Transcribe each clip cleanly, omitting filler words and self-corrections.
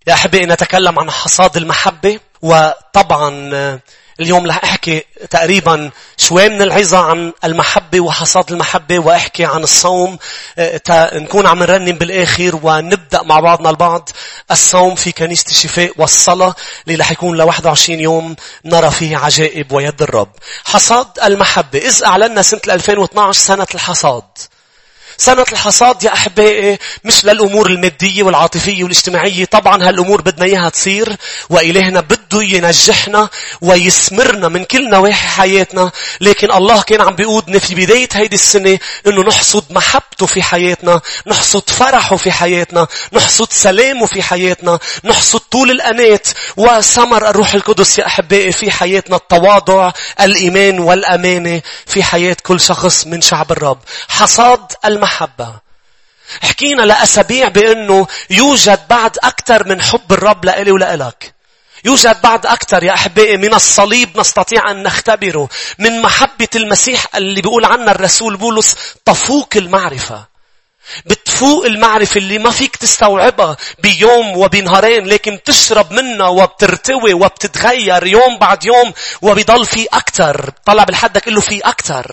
يا أحبائي نتكلم عن حصاد المحبة. وطبعا اليوم رح أحكي تقريبا شوي من العظة عن المحبة وحصاد المحبة، وأحكي عن الصوم نكون عم نرنم بالآخر ونبدأ مع بعضنا البعض الصوم في كنيسة الشفاء والصلاة اللي رح يكون ل 21 يوم نرى فيه عجائب ويد الرب. حصاد المحبة. إذ أعلنا سنة 2012 سنة الحصاد. سنة الحصاد يا أحبائي مش للأمور المادية والعاطفية والاجتماعية. طبعا هالأمور بدنا إياها تصير، وإلهنا بده ينجحنا ويسمرنا من كل نواحي حياتنا. لكن الله كان عم بيقودنا في بداية هيدي السنة إنه نحصد محبته في حياتنا، نحصد فرحه في حياتنا، نحصد سلامه في حياتنا، نحصد طول الأنات وثمر الروح القدس يا أحبائي في حياتنا، التواضع، الإيمان والأمانة في حياة كل شخص من شعب الرب. حصاد المحبة. حكينا لأسابيع بأنه يوجد بعد أكثر من حب الرب لإلي ولإلك. يوجد بعد أكثر يا أحبائي من الصليب نستطيع أن نختبره، من محبة المسيح اللي بيقول عنها الرسول بولس تفوق المعرفة. بتفوق المعرفة اللي ما فيك تستوعبها بيوم وبنهارين، لكن تشرب منها وبترتوي وبتتغير يوم بعد يوم وبيضل في أكثر. طلع بالحدك قل له في أكثر.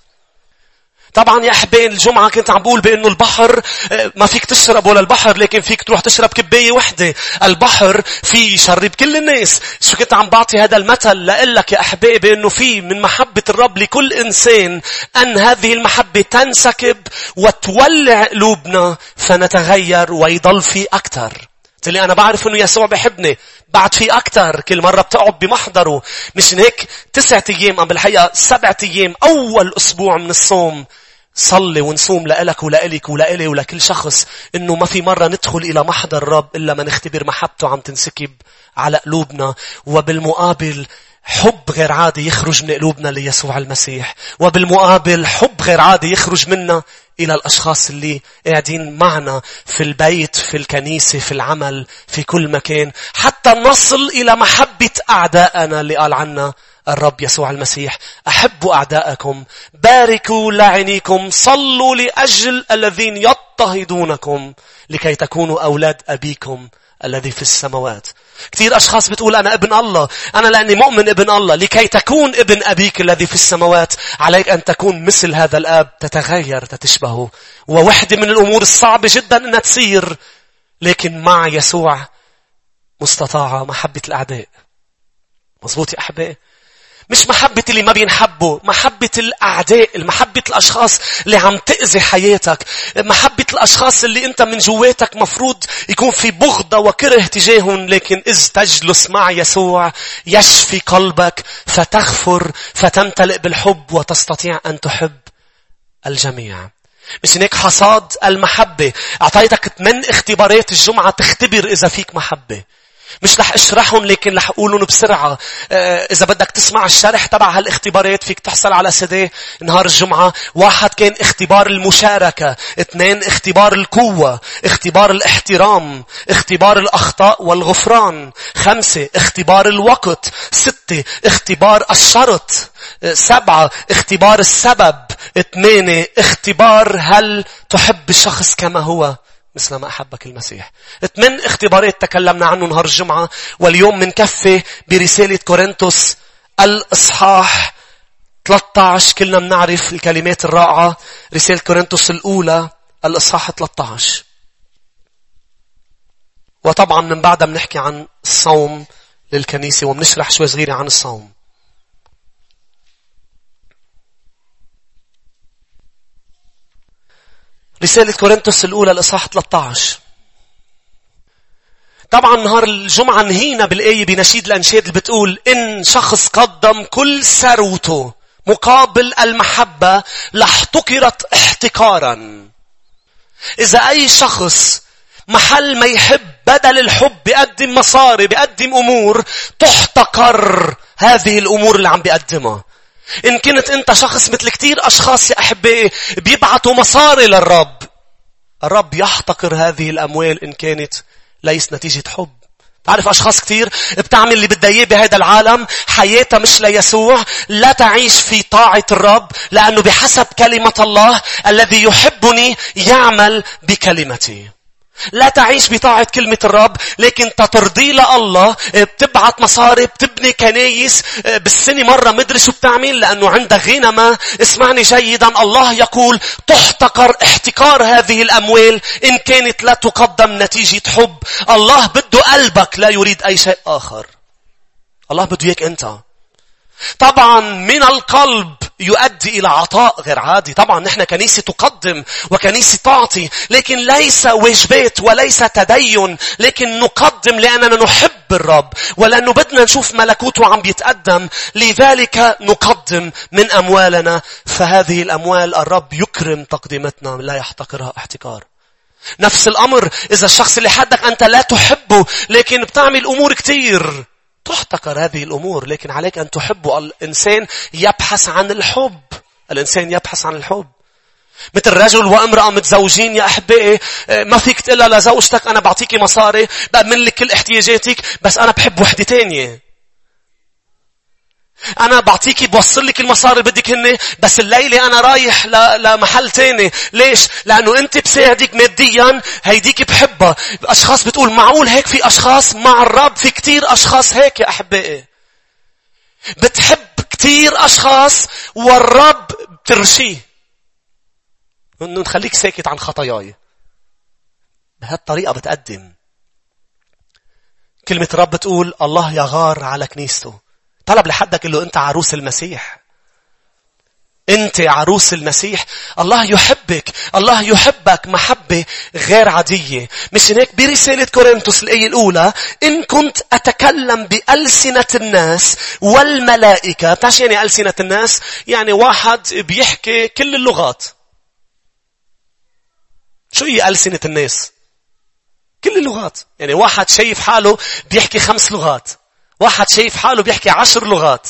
طبعا يا أحبائي الجمعة كنت عم بقول بأنه البحر ما فيك تشرب ولا البحر، لكن فيك تروح تشرب كباية وحدة. البحر فيه يشرب كل الناس. شو كنت عم بعطي هذا المثل لقلك يا أحبائي بأنه فيه من محبة الرب لكل إنسان أن هذه المحبة تنسكب وتولع قلوبنا فنتغير ويضل في أكثر. لي أنا بعرف أنه يسوع بيحبني، بعد في أكتر. كل مرة بتقعد بمحضره. مش هيك 9 أيام أم بالحقيقة 7 أيام أول أسبوع من الصوم صلي ونصوم لإلك ولإلك ولإلي ولكل شخص، إنه ما في مرة ندخل إلى محضر الرب إلا ما نختبر محبته عم تنسكب على قلوبنا، وبالمقابل حب غير عادي يخرج من قلوبنا ليسوع المسيح، وبالمقابل حب غير عادي يخرج منا إلى الأشخاص اللي قاعدين معنا في البيت، في الكنيسة، في العمل، في كل مكان، حتى نصل إلى محبة أعدائنا اللي قال عنا الرب يسوع المسيح: أحبوا أعداءكم، باركوا لعنيكم، صلوا لأجل الذين يضطهدونكم لكي تكونوا أولاد أبيكم الذي في السماوات. كثير أشخاص بتقول أنا ابن الله، أنا لأني مؤمن ابن الله. لكي تكون ابن أبيك الذي في السماوات عليك أن تكون مثل هذا الآب، تتغير، تتشبهه. وواحدة من الأمور الصعبة جدا أنها تصير، لكن مع يسوع مستطاعة. محبة الأعداء. مظبوط يا أحبائي؟ مش محبة اللي ما بينحبوا، محبة الأعداء، المحبة الأشخاص اللي عم تأذي حياتك، محبة الأشخاص اللي أنت من جواتك مفروض يكون في بغضة وكره تجاههم، لكن إذ تجلس مع يسوع يشفي قلبك فتغفر فتمتلئ بالحب وتستطيع أن تحب الجميع. مش هيك حصاد المحبة. أعطيتك 8 اختبارات الجمعة تختبر إذا فيك محبة. مش رح اشرحهم، لكن رح اقولهم بسرعة. اذا بدك تسمع الشرح تبع هالاختبارات فيك تحصل على CD نهار الجمعة. 1 كان اختبار المشاركة، 2 اختبار القوة، اختبار الاحترام، اختبار الاخطاء والغفران، 5 اختبار الوقت، 6 اختبار الشرط، 7 اختبار السبب، 8 اختبار هل تحب الشخص كما هو مثل ما أحبك المسيح. 8 اختبارات تكلمنا عنه نهار الجمعة. واليوم منكفي برسالة كورنثوس الإصحاح 13. كلنا بنعرف الكلمات الرائعة. رسالة كورنثوس الأولى الإصحاح 13. وطبعا من بعدها بنحكي عن الصوم للكنيسة وبنشرح شوي صغيرة عن الصوم. رسالة كورنثوس الأولى الإصحاح 13. طبعا نهار الجمعة نهينا بالآية بنشيد الأنشاد اللي بتقول: إن شخص قدم كل ثروته مقابل المحبة لاحتقرت احتقارا. إذا أي شخص محل ما يحب بدل الحب بيقدم مصاري، بيقدم أمور، تحتقر هذه الأمور اللي عم بيقدمها. إن كنت أنت شخص مثل كتير أشخاص يا أحبائي بيبعتوا مصاري للرب، الرب يحتقر هذه الأموال إن كانت ليس نتيجة حب. تعرف أشخاص كتير بتعمل اللي بدها إياه بهذا العالم، حياتها مش ليسوع، لا تعيش في طاعة الرب، لأنه بحسب كلمة الله الذي يحبني يعمل بكلمتي. لا تعيش بطاعة كلمة الرب، لكن تترضي لله. بتبعت مصاري، بتبني كنايس بالسنة مرة، مدري شو بتعمل لأنه عندك غنى. اسمعني جيدا، الله يقول تحتقر احتكار هذه الأموال إن كانت لا تقدم نتيجة حب. الله بده قلبك، لا يريد أي شيء آخر. الله بده إياك أنت. طبعا من القلب يؤدي إلى عطاء غير عادي. طبعا نحن كنيسة تقدم وكنيسة تعطي، لكن ليس واجبات وليس تدين، لكن نقدم لأننا نحب الرب ولأنه بدنا نشوف ملكوته عم بيتقدم. لذلك نقدم من أموالنا. فهذه الأموال الرب يكرم تقديمتنا، لا يحتقرها احتكار. نفس الأمر إذا الشخص اللي حدك أنت لا تحبه، لكن بتعمل أمور كتير، تحتقر هذه الأمور، لكن عليك أن تحبه. الإنسان يبحث عن الحب. الإنسان يبحث عن الحب. مثل رجل وامرأة متزوجين يا أحبائي، ما فيك تقول لزوجتك أنا بعطيكي مصاري بأمن لك كل احتياجاتك، بس أنا بحب وحدة تانية. أنا بعطيكي بوصل لك المصاري بدك هني، بس الليلة أنا رايح لمحل تاني. ليش؟ لأنه أنت بساعدك ماديا، هيديك بحبها. أشخاص بتقول معقول هيك؟ في أشخاص مع الرب، في كتير أشخاص هيك يا أحبائي، بتحب كتير أشخاص والرب بترشيه إنه نخليك ساكت عن خطاياي. بهالطريقة بتقدم. كلمة الرب بتقول الله يغار على كنيسته. طلب لحدك اللي أنت عروس المسيح. أنت عروس المسيح. الله يحبك. الله يحبك محبة غير عادية. مش هيك برسالة كورنثوس الآية الأولى إن كنت أتكلم بألسنة الناس والملائكة. بتعرف يعني ألسنة الناس؟ يعني واحد بيحكي كل اللغات. شو هي ألسنة الناس؟ كل اللغات. يعني واحد شايف حاله بيحكي 5 لغات. واحد شايف حاله بيحكي 10 لغات.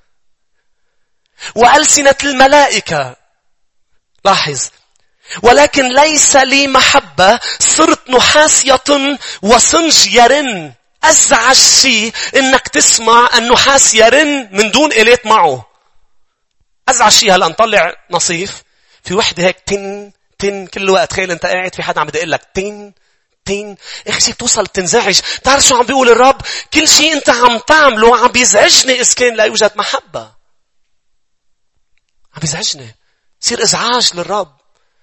وألسنة الملائكة. لاحظ. ولكن ليس لي محبة صرت نحاسية وصنج يرن. أزعج شيء إنك تسمع النحاس يرن من دون إلات معه. أزعج شيء. هلأ نطلع نصيف في وحدة هيك تن تن كل وقت. تخيل أنت قاعد في حدا عم يدق لك تن تين. اخي بتوصل تنزعج. تعرف شو عم بيقول الرب؟ كل شيء انت عم تعمله عم بيزعجني إذا كان لا يوجد محبة. عم بيزعجني. يصير ازعاج للرب.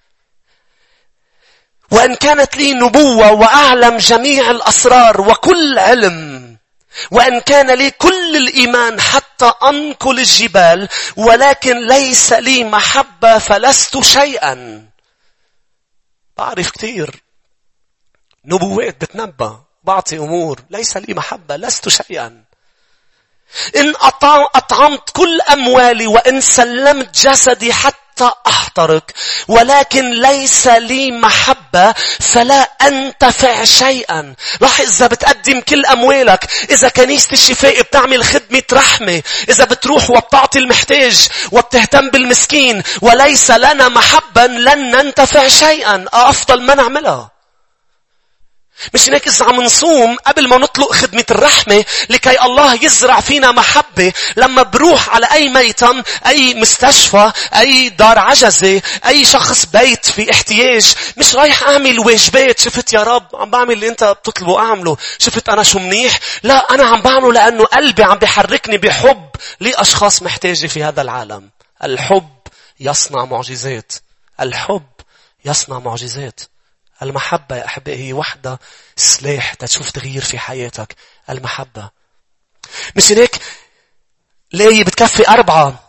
وان كانت لي نبوة واعلم جميع الاسرار وكل علم، وان كان لي كل الايمان حتى انقل الجبال، ولكن ليس لي محبة فلست شيئا. بعرف كتير نبوات بتنبأ، بعطي أمور، ليس لي محبة لست شيئا. إن أطعمت كل أموالي وإن سلمت جسدي حتى أحترق، ولكن ليس لي محبة فلا أنتفع شيئا. لاحظ، إذا بتقدم كل أموالك، إذا كنيسة الشفاء بتعمل خدمة رحمة، إذا بتروح وبتعطي المحتاج وبتهتم بالمسكين، وليس لنا محبا لن ننتفع شيئا. أفضل ما نعملها. مش هيك إذا عم نصوم قبل ما نطلق خدمة الرحمة لكي الله يزرع فينا محبة. لما بروح على أي ميتم، أي مستشفى، أي دار عجزة، أي شخص بيت في احتياج، مش رايح أعمل واجبات. شفت يا رب عم بعمل اللي أنت بتطلبه أعمله، شفت أنا شو منيح. لا، أنا عم بعمله لأنه قلبي عم بيحركني بحب لأشخاص محتاجة في هذا العالم. الحب يصنع معجزات. الحب يصنع معجزات. المحبة يا أحبائي هي وحدة سلاح تشوف تغيير في حياتك. المحبة. مش هيك ليه بتكفي 4.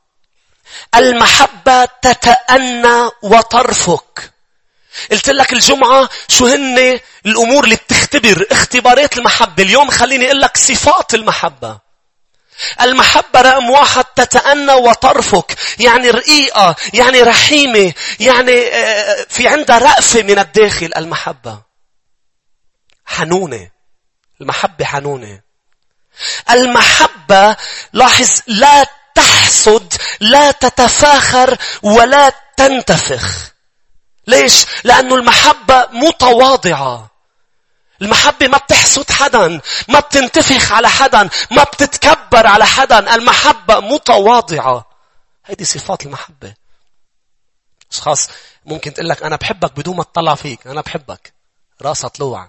المحبة تتأنى وترفق. قلت لك الجمعة شو هن الأمور اللي بتختبر اختبارات المحبة. اليوم خليني أقول لك صفات المحبة. المحبة رقم 1 تتأنى وترفق، يعني رقيقة، يعني رحيمة، يعني في عندها رأفة من الداخل. المحبة حنونة. المحبة حنونة. المحبة لاحظ لا تحسد، لا تتفاخر ولا تنتفخ. ليش؟ لأنه المحبة متواضعة. المحبة ما بتحسد حدا، ما بتنتفخ على حدا، ما بتتكبر على حدا. المحبة متواضعة. هذه صفات المحبة. أشخاص ممكن تقول لك أنا بحبك بدون ما تطلع فيك. أنا بحبك. راسها طلوع.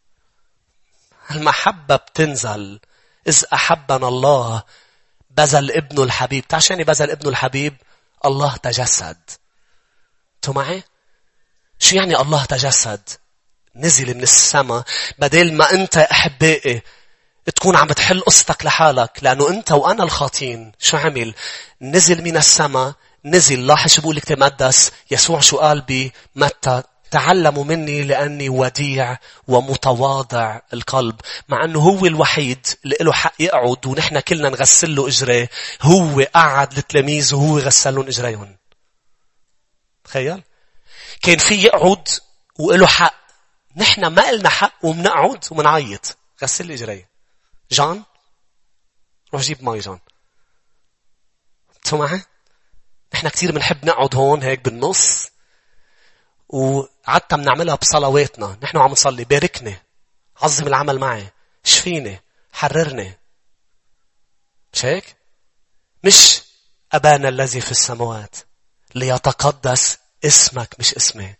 المحبة بتنزل. إذ أحبنا الله بذل ابنه الحبيب. تعشاني بذل ابنه الحبيب؟ الله تجسد. انتوا معي؟ شو يعني الله تجسد؟ نزل من السماء. بدل ما انت أحبائي تكون عم بتحل قصتك لحالك لأنه انت وأنا الخاطين، شو عمل؟ نزل من السماء. نزل. لاحظ شو بقول الكتاب المقدس. يسوع شو قال بمتى؟ تعلموا مني لأني وديع ومتواضع القلب. مع أنه هو الوحيد اللي له حق يقعد ونحن كلنا نغسل له إجريه. هو قعد لتلاميذه وهو غسل لهم إجريهم. تخيل. كان في يقعد وله حق. نحن ما لنا حق ومنقعد ومنعيط. غسل لي إجريه. جان روح جيب ماي جان. انتوا معي؟ نحن كتير بنحب نقعد هون هيك بالنص. وعدتا بنعملها بصلواتنا. نحن عم نصلي باركني، عظم العمل معي، شفيني، حررني. مش هيك؟ مش أبانا الذي في السماوات ليتقدس اسمك، مش اسمي.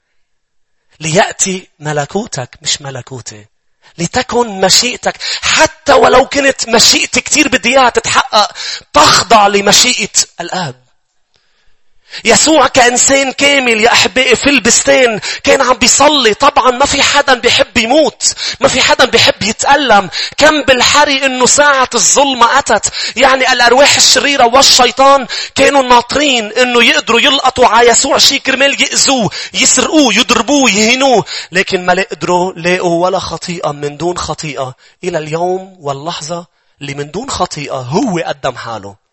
ليأتي ملكوتك، مش ملكوتي. لتكن مشيئتك. حتى ولو كنت مشيئتي كتير بدي اياها تتحقق، تخضع لمشيئة الآب. يسوع كإنسان كامل يا أحبائي في البستان كان عم بيصلي. طبعا ما في حدا بيحب يموت، ما في حدا بيحب يتألم. كم بالحري إنه ساعة الظلمة أتت. يعني الأرواح الشريرة والشيطان كانوا ناطرين إنه يقدروا يلقطوا على يسوع شيء كرمال يأذوه، يسرقوه، يضربوه، يهينوه. لكن ما قدروا لاقوا ولا خطيئة من دون خطيئة إلى اليوم واللحظة اللي من دون خطيئة هو قدم حاله.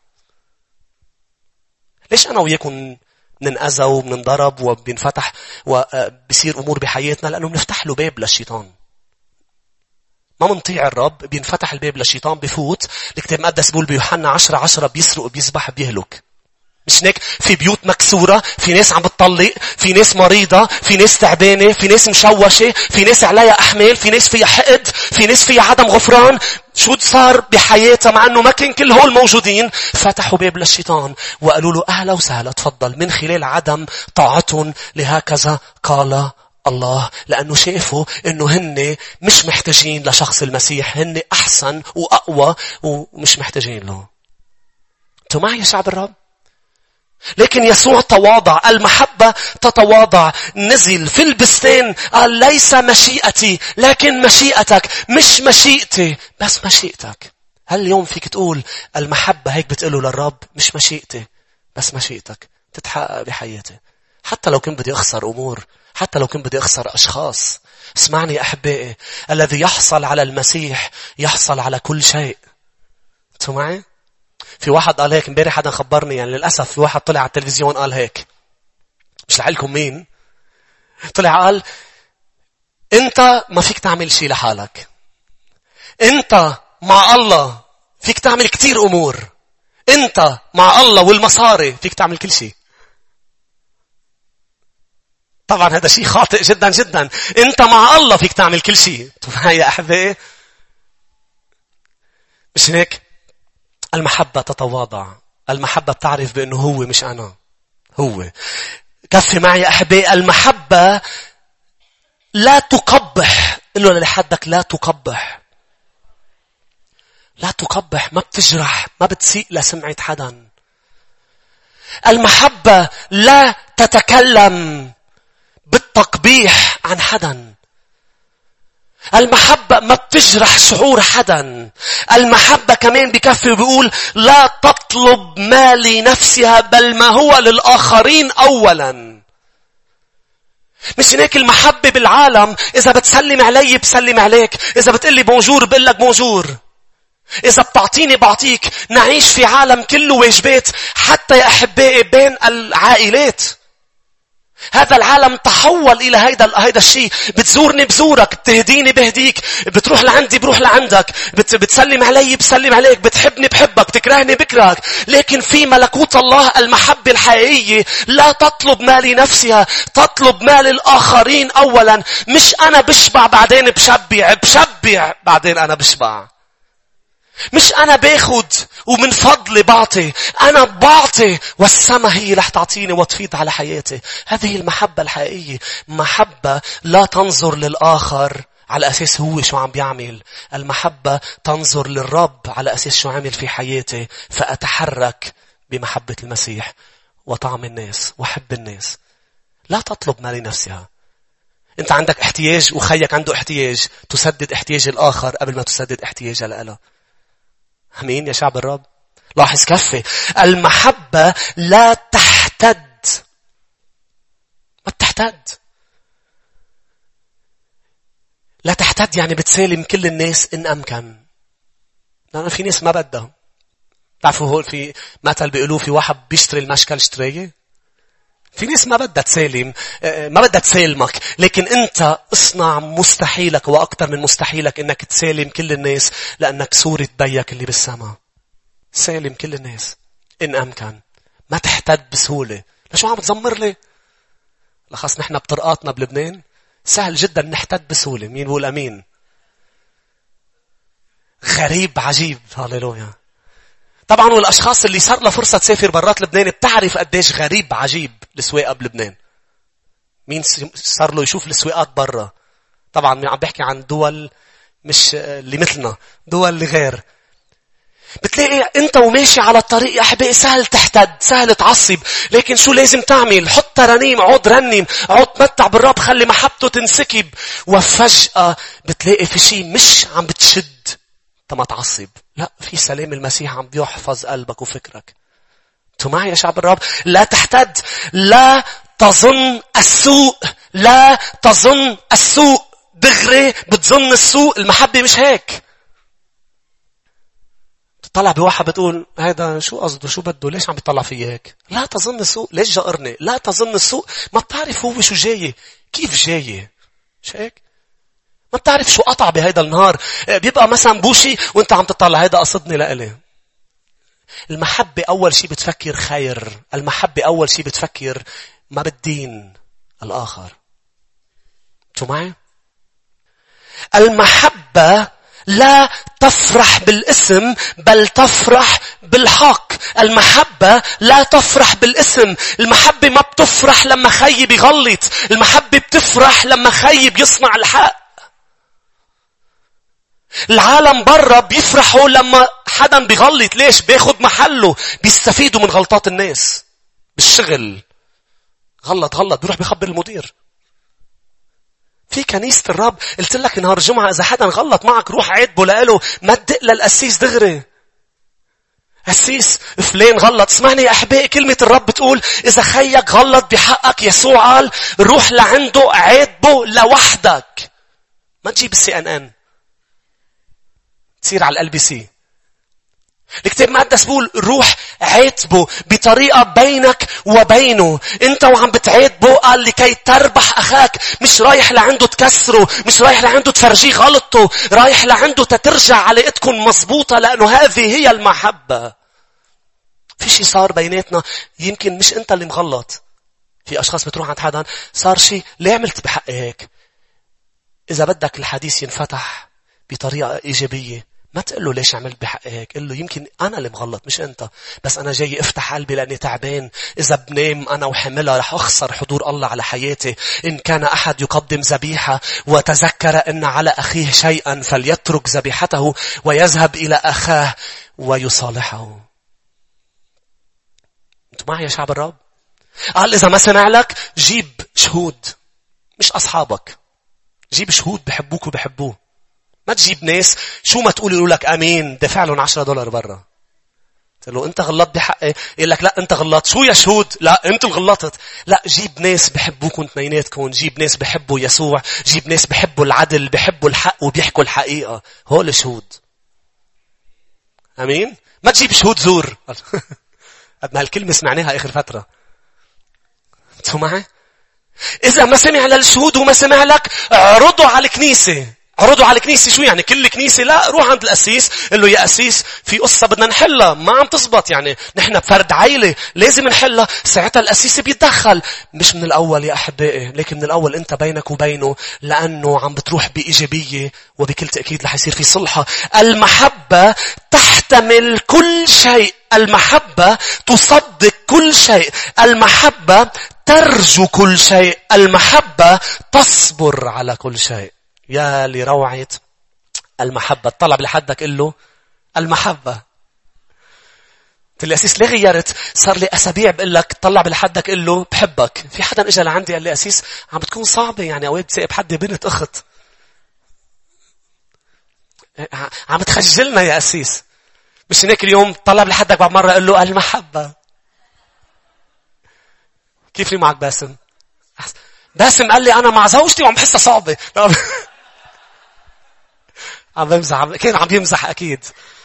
ليش أنا وياكم ننأذى وبننضرب وبنفتح وبصير أمور بحياتنا؟ لأنه بنفتح له باب للشيطان. ما منطيع الرب، بينفتح الباب للشيطان، بفوت. الكتاب المقدس بيقول بيوحنا 10:10 بيسرق، بيذبح، بيهلك. مش هيك؟ في بيوت مكسورة، في ناس عم بتطلق، في ناس مريضة، في ناس تعبانة، في ناس مشوشة، في ناس عليها أحمال، في ناس فيها حقد، في ناس فيها عدم غفران. شو صار بحياتها مع أنه ما كان كل هول موجودين؟ فتحوا باب للشيطان وقالوا له أهلا وسهلا تفضل، من خلال عدم طاعتهم لهكذا قال الله. لأنه شافوا أنه هن مش محتاجين لشخص المسيح، هن أحسن وأقوى ومش محتاجين له. أنتوا معي يا شعب الرب؟ لكن يسوع تواضع. المحبة تتواضع. نزل في البستان قال ليس مشيئتي لكن مشيئتك. مش مشيئتي بس مشيئتك. هل اليوم فيك تقول المحبة هيك بتقوله للرب؟ مش مشيئتي بس مشيئتك تتحقق بحياتي. حتى لو كنت بدي أخسر أمور، حتى لو كنت بدي أخسر أشخاص. اسمعني يا أحبائي، الذي يحصل على المسيح يحصل على كل شيء. أنتوا معي؟ في واحد قال هيك امبارح، حدا خبرني، يعني للأسف في واحد طلع على التلفزيون قال هيك، مش لعلكم مين، طلع قال انت ما فيك تعمل شيء لحالك، انت مع الله فيك تعمل كتير امور، انت مع الله والمصاري فيك تعمل كل شيء. طبعا هذا شيء خاطئ جدا جدا. انت مع الله فيك تعمل كل شيء. يا أحبائي مش هيك؟ المحبة تتواضع. المحبة بتعرف بأنه هو مش أنا، هو. كفي معي يا أحبائي، المحبة لا تقبح. إلا لحدك لا تقبح. لا تقبح، ما بتجرح، ما بتسيء لسمعة حدا. المحبة لا تتكلم بالتقبيح عن حدا. المحبة ما بتجرح شعور حدا. المحبة كمان بكفي وبيقول لا تطلب ما لنفسها بل ما هو للآخرين أولا. مش هناك المحبة بالعالم، إذا بتسلم علي بسلم عليك، إذا بتقلي بونجور بقول لك بونجور، إذا بتعطيني بعطيك. نعيش في عالم كله واجبات، حتى يا أحبائي بين العائلات. هذا العالم تحول إلى هيدا الشيء. بتزورني بزورك، بتهديني بهديك، بتروح لعندي بروح لعندك، بتسلم علي بسلم عليك، بتحبني بحبك، بتكرهني بكرهك. لكن في ملكوت الله المحبة الحقيقية لا تطلب ما لنفسها، تطلب ما للآخرين أولا. مش أنا بشبع بعدين بشبع بعدين أنا بشبع. مش أنا باخد ومن فضلي بعطي. أنا بعطي والسما هي رح تعطيني وتفيض على حياتي. هذه المحبة الحقيقية. محبة لا تنظر للآخر على أساس هو شو عم بيعمل. المحبة تنظر للرب على أساس شو عمل في حياتي، فأتحرك بمحبة المسيح وطعم الناس وحب الناس. لا تطلب ما لنفسها. أنت عندك احتياج وخيك عنده احتياج، تسدد احتياج الآخر قبل ما تسدد احتياج الأله. أمين يا شعب الرب. لاحظ كفي. المحبة لا تحتد. ما تحتد. لا تحتد يعني بتسالم كل الناس إن أمكن. لأن في ناس ما بدها. تعرفوا هول في مثل بيقولوه، في واحد بيشتري المشكل اشتريه. في ناس ما بدها تسالم، ما بدها تسالمك، لكن أنت اصنع مستحيلك وأكثر من مستحيلك إنك تسالم كل الناس، لأنك صورة بيك اللي بالسماء. سالم كل الناس إن أمكن. ما تحتد بسهولة. لشو عم تزمر لي؟ لخص نحن بطرقاتنا بلبنان سهل جدا نحتد بسهولة. مين بقول أمين؟ غريب عجيب. هاليلويا. طبعا والأشخاص اللي صار له فرصة تسافر برات لبنان بتعرف قديش غريب عجيب السواقة بلبنان. مين صار له يشوف السواقات برا؟ طبعا عم بحكي عن دول مش اللي مثلنا، دول اللي غير. بتلاقي انت وماشي على الطريق يا احبائي سهل تحتد، سهل تعصب، لكن شو لازم تعمل؟ حط ترانيم، عود رنم، عود تمتع بالرب، خلي محبته تنسكب. وفجأة بتلاقي في شيء مش عم بتشد انت ما تعصب. لا، في سلام المسيح عم بيحفظ قلبك وفكرك. انتوا معي يا شعب الرب؟ لا تحتد. لا تظن السوء. لا تظن السوء. دغري بتظن السوء. المحبة مش هيك. تطلع بواحد بتقول هذا شو قصده، شو بده، ليش عم بيطلع فيي هيك؟ لا تظن السوء. ليش جأرني؟ لا تظن السوء. ما بتعرف هو شو جاي، كيف جاي. مش هيك؟ ما بتعرف شو قطع بهيدا النهار. بيبقى مثلا بوشي وانت عم تطلع هيدا قصدني لإلي. المحبة أول شيء بتفكر خير. المحبة أول شيء بتفكر ما بالدين الآخر. انتوا معي؟ المحبة لا تفرح بالاسم بل تفرح بالحق. المحبة لا تفرح بالاسم. المحبة ما بتفرح لما خي بيغلط. المحبة بتفرح لما خي بيصنع الحق. العالم برا بيفرحوا لما حدا بيغلط. ليش؟ بياخد محله. بيستفيدوا من غلطات الناس بالشغل. غلط بيروح بيخبر المدير. في كنيسة الرب قلت لك نهار الجمعة إذا حدا غلط معك روح عاتبه لقاله. ما تدق للقسيس دغري. قسيس فلان غلط. اسمعني يا أحبائي، كلمة الرب بتقول إذا خيك غلط بحقك يسوع قال روح لعنده عاتبه لوحدك. ما تجيب CNN تصير على LBC. الكتاب المقدس بيقول روح عاتبه بطريقة بينك وبينه. انت وعم بتعاتبه قال لكي تربح اخاك. مش رايح لعنده تكسره، مش رايح لعنده تفرجيه غلطه، رايح لعنده تترجع علاقتكم مضبوطة، لانه هذه هي المحبة. في شيء صار بيناتنا يمكن مش انت اللي مغلط. في اشخاص بتروح عند حدا صار شيء ليه عملت بحقي هيك. اذا بدك الحديث ينفتح بطريقة ايجابية ما تقول له ليش عملت بحقي هيك. قل له يمكن أنا اللي مغلط مش أنت، بس أنا جاي افتح قلبي لأني تعبان. إذا بنام أنا وحملها رح أخسر حضور الله على حياتي. إن كان أحد يقدم ذبيحة وتذكر أن على أخيه شيئا فليترك ذبيحته ويذهب إلى أخاه ويصالحه. أنتوا معي يا شعب الرب؟ قال إذا ما سمع لك جيب شهود مش أصحابك. جيب شهود بحبوك وبحبوه. ما تجيب ناس شو ما تقول يقول لك امين دفع لهم $10 برا. قلت له انت غلطت بحقي. يقول لك لا انت غلطت. شو يا شهود؟ لا انت غلطت. لا، جيب ناس بحبوكم اثنيناتكم. جيب ناس بحبوا يسوع. جيب ناس بحبوا العدل، بحبوا الحق وبيحكوا الحقيقة. هول شهود. امين. ما تجيب شهود زور. قد ما هالكلمة سمعناها اخر فترة. انتوا معي؟ اذا ما سمع للشهود وما سمع لك اعرضوا على الكنيسة. عرضوا على الكنيسة. شو يعني كل كنيسة؟ لا، روح عند القسيس قل له يا قسيس في قصة بدنا نحلها ما عم تزبط، يعني نحن بفرد عائلة لازم نحلها. ساعتها القسيس بيتدخل، مش من الأول يا أحبائي، لكن من الأول أنت بينك وبينه، لأنه عم بتروح بإيجابية وبكل تأكيد رح يصير في صلحة. المحبة تحتمل كل شيء، المحبة تصدق كل شيء، المحبة ترجو كل شيء، المحبة تصبر على كل شيء. يا لروعة المحبة. طلع لحدك قل له المحبة. الأسيس ليه غيرت؟ صار لي أسابيع بقول لك طلع لحدك قل له بحبك. في حدا اجى لعندي قال لي أسيس عم بتكون صعبة، يعني أوقات بسائب حد بنت أخت عم تخجلنا يا أسيس. مش هناك اليوم طلع لحدك بعد مرة قل له المحبة. كيف لي معك باسم؟ باسم قال لي أنا مع زوجتي وعم بحسها صعبة. عم بمزح، كان عم يمزح أكيد.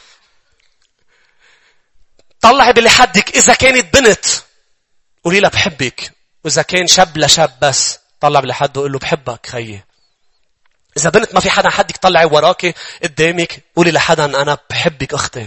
طلعي باللي حدك. إذا كانت بنت قولي لها بحبك، وإذا كان شاب لشاب بس طلع باللي حده قول له بحبك خيي. إذا بنت ما في حدا حدك طلعي وراكي قدامك قولي لحدا أنا بحبك أختي.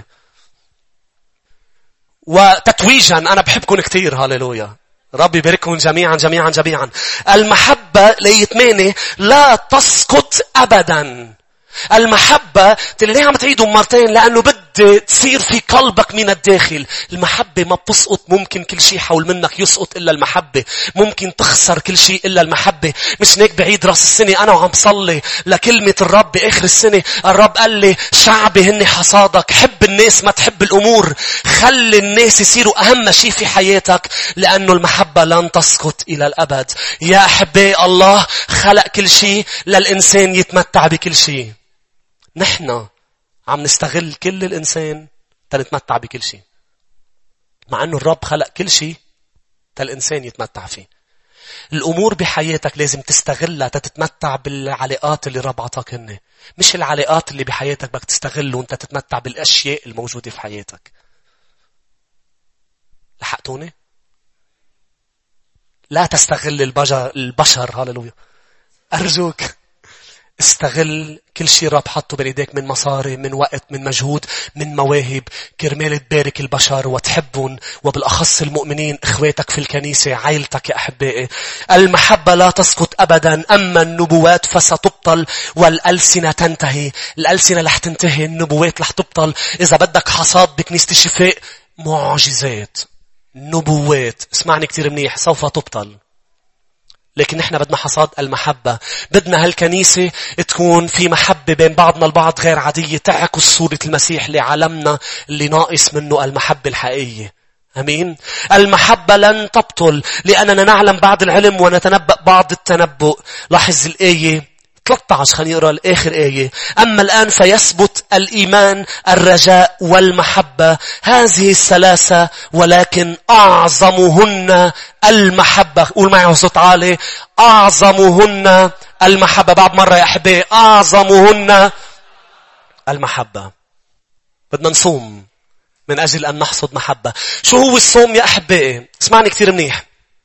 وتتويجا أنا بحبكم كتير. هاليلويا. ربي يبارككم جميعا جميعا جميعا. المحبة ليتماني لا تسقط أبدا. المحبة ليه عم تعيدوا مرتين؟ لأنه بدي تصير في قلبك من الداخل. المحبة ما بتسقط. ممكن كل شيء حول منك يسقط إلا المحبة. ممكن تخسر كل شيء إلا المحبة. مش هيك بعيد رأس السنة أنا وعم صلي لكلمة الرب بآخر السنة. الرب قال لي شعبي هني حصادك. حب الناس ما تحب الأمور. خلي الناس يصيروا أهم شيء في حياتك، لأنه المحبة لن تسقط إلى الأبد. يا أحبائي الله خلق كل شيء للإنسان يتمتع بكل شيء. نحن عم نستغل كل الإنسان تنتمتع بكل شيء، مع أنه الرب خلق كل شيء الإنسان يتمتع فيه. الأمور بحياتك لازم تستغلها تتمتع بالعلاقات اللي الرب عطاك، مش العلاقات اللي بحياتك بدك تستغل وانت تتمتع بالأشياء الموجودة في حياتك. لحقتوني؟ لا تستغل البشر. هاللويا. أرجوك استغل كل شيء رب حطه بين ايديك من مصاري، من وقت، من مجهود، من مواهب، كرمال تبارك البشر وتحبهم، وبالأخص المؤمنين اخواتك في الكنيسة، عائلتك يا أحبائي. المحبة لا تسقط أبدا. أما النبوات فستبطل والألسنة تنتهي. الألسنة رح تنتهي، النبوات رح تبطل. إذا بدك حصاد بكنيسة الشفاء معجزات نبوات، اسمعني كتير منيح، سوف تبطل. لكن نحن بدنا حصاد المحبة. بدنا هالكنيسة تكون في محبة بين بعضنا البعض غير عادية، تعكس صورة المسيح لعالمنا اللي ناقص منه المحبة الحقيقية. أمين. المحبة لن تبطل، لأننا نعلم بعض العلم ونتنبأ بعض التنبؤ. لاحظ الآية 13، خلينا نقرأ الآخر آية. أما الآن فيثبت الإيمان، الرجاء والمحبة، هذه الثلاثة، ولكن أعظمهن المحبة. قول معي بصوت عالي، أعظمهن المحبة. بعد مرة يا أحبائي، أعظمهن المحبة. بدنا نصوم من أجل أن نحصد محبة. شو هو الصوم يا أحبائي؟ اسمعني كتير منيح.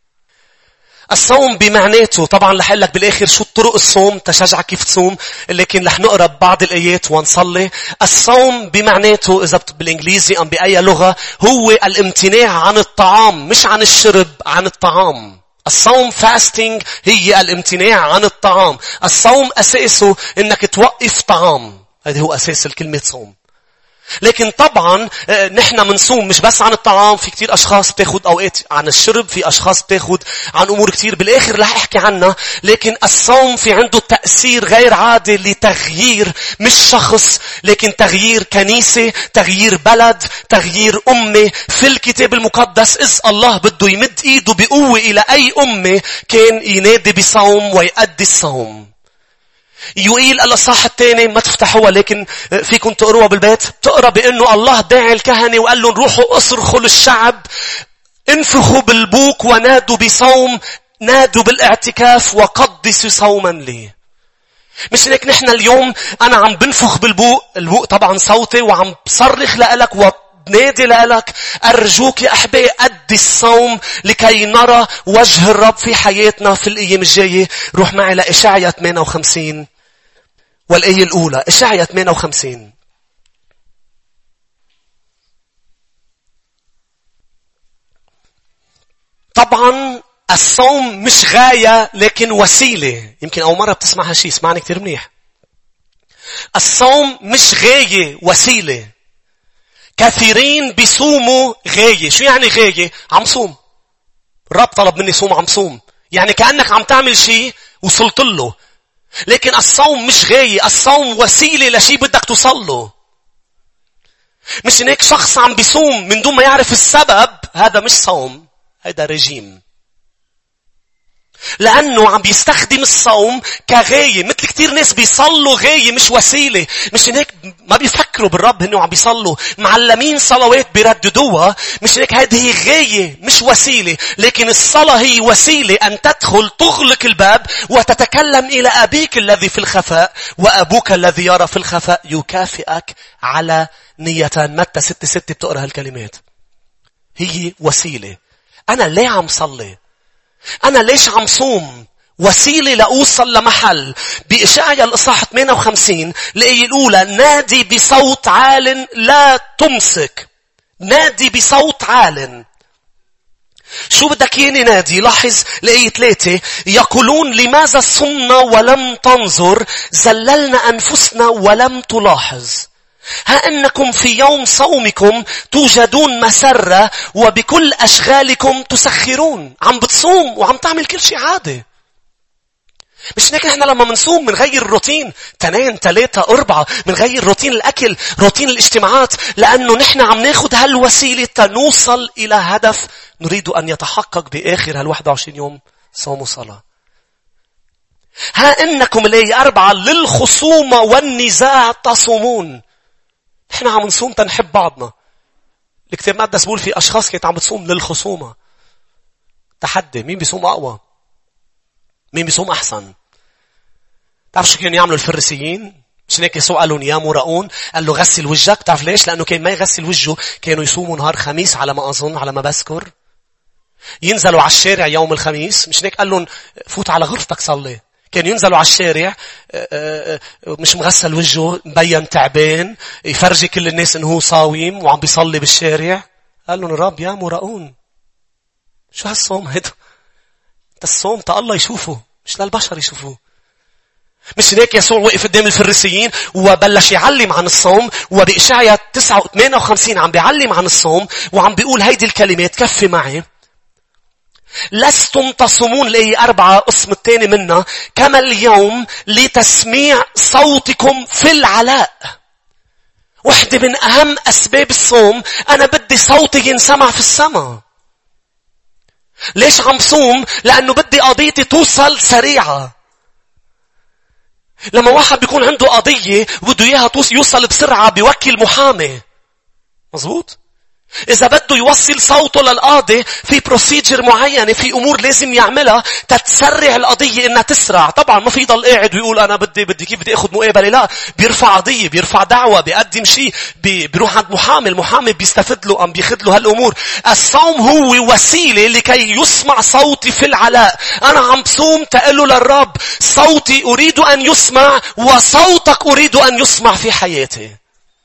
الصوم بمعناته، طبعا رح اقول لك بالاخر شو طرق الصوم تشجعك كيف تصوم، لكن رح نقرا بعض الايات ونصلي. الصوم بمعناته اذا بالانجليزي ام باي لغه هو الامتناع عن الطعام، مش عن الشرب، عن الطعام. الصوم فاستنج هي الامتناع عن الطعام. الصوم اساسه انك توقف طعام، هذا هو اساس الكلمه صوم. لكن طبعا نحن منصوم مش بس عن الطعام. في كتير أشخاص بتاخد أوقات عن الشرب، في أشخاص بتاخد عن أمور كتير بالآخر رح أحكي عنها. لكن الصوم في عنده تأثير غير عادي لتغيير مش شخص، لكن تغيير كنيسة، تغيير بلد، تغيير أمة. في الكتاب المقدس إذ الله بده يمد إيده بقوة إلى أي أمة كان ينادي بصوم ويؤدي الصوم. يوئيل الأصحاح الثاني ما تفتحوها، لكن فيكم تقروها بالبيت. تقرأ بأنه الله داعي الكهنة وقال لهم روحوا اصرخوا للشعب، انفخوا بالبوق ونادوا بصوم، نادوا بالاعتكاف وقدسوا صوما لي. مش هيك نحن اليوم أنا عم بنفخ بالبوق، البوق طبعا صوتي، وعم بصرخ لألك نادي لك. أرجوك يا أحبائي أدي الصوم لكي نرى وجه الرب في حياتنا في الأيام الجاية. روح معي لإشعياء 58 والآية الأولى إشعياء 58. طبعا الصوم مش غاية لكن وسيلة. يمكن أول مرة بتسمع هالشي، اسمعني كتير منيح. الصوم مش غاية، وسيلة. كثيرين بيصوموا غاية. شو يعني غاية؟ عم صوم. الرب طلب مني صوم، عم صوم. يعني كأنك عم تعمل شيء وصلت له. لكن الصوم مش غاية، الصوم وسيلة لشيء بدك توصل له. مش هيك شخص عم بيصوم من دون ما يعرف السبب، هذا مش صوم، هذا رجيم. لأنه عم بيستخدم الصوم كغاية. مثل كتير ناس بيصلوا غاية مش وسيلة. مش هيك ما بيفكروا بالرب إنه عم بيصلوا. معلمين صلوات بيرددوها. مش هيك هذه غاية مش وسيلة. لكن الصلاة هي وسيلة أن تدخل تغلق الباب وتتكلم إلى أبيك الذي في الخفاء، وأبوك الذي يرى في الخفاء يكافئك على نية. متى 6:6 بتقرأ هالكلمات. هي وسيلة. أنا ليه عم صلي؟ أنا ليش عم صوم؟ وسيلة لأوصل لمحل. بإشعياء الإصحاح 58 الآية الأولى: نادي بصوت عال لا تمسك. نادي بصوت عال. شو بدك ياني نادي؟ لاحظ الآية 3: يقولون لماذا صمنا ولم تنظر، زللنا أنفسنا ولم تلاحظ. ها أنكم في يوم صومكم توجدون مسرة وبكل أشغالكم تسخرون. عم بتصوم وعم تعمل كل شيء عادي. مش هيك نحن لما منصوم منغير الروتين 2 3 4، منغير روتين الأكل، روتين الاجتماعات، لأنه نحن عم ناخد هالوسيلة تنوصل إلى هدف نريد أن يتحقق بآخر 21 يوم صوم وصلاة. ها أنكم الآية 4: للخصومة والنزاع تصومون. احنا عم نصوم تنحب بعضنا. الكتاب المقدس بيقول في اشخاص كانت عم بتصوم للخصومه. تحدي مين بيصوم اقوى، مين بيصوم احسن. تعرف شو كانوا يعملوا الفريسيين؟ مش هيك يسوع قال لهم يا مرؤون، قال له غسل وجهك. تعرف ليش؟ لانه كان ما يغسل وجهه. كانوا يصوموا نهار خميس على ما اظن، على ما بذكر. ينزلوا على الشارع يوم الخميس. مش هيك قال لهم فوت على غرفتك صلي. كانوا ينزلوا على الشارع مش مغسل وجهه، مبين تعبان، يفرجي كل الناس انه هو صاوم وعم بيصلي بالشارع. قال لهم الرب يا مرؤون، شو هالصوم هيدا؟ الصوم تا الله يشوفه، مش للبشر يشوفوه. مش هيك يسوع وقف قدام الفريسيين وبلش يعلم عن الصوم. وبإشعياء 58 عم بيعلم عن الصوم وعم بيقول هيدي الكلمات. كفي معي: لستم تصومون، الآية 4 قسم الثاني منها، كما اليوم لتسميع صوتكم في العلاء. واحدة من أهم أسباب الصوم، أنا بدي صوتي ينسمع في السماء. ليش عم صوم؟ لأنه بدي قضيتي توصل سريعة. لما واحد بيكون عنده قضية وبده إياها يوصل بسرعة، بيوكل محامي. مظبوط؟ إذا بده يوصل صوته للقاضي في بروسيجر معينة، في أمور لازم يعملها تتسرع القضية إنها تسرع. طبعا ما في يضل قاعد ويقول أنا بدي كيف بدي أخذ مقابلة. لا، بيرفع قضية، بيرفع دعوة، بيقدم شيء، بيروح عند محامي. المحامي بيستفد له، أم بياخد له هالأمور. الصوم هو وسيلة لكي يسمع صوتي في العلاء. أنا عم بصوم تقله للرب صوتي أريد أن يسمع، وصوتك أريد أن يسمع في حياتي.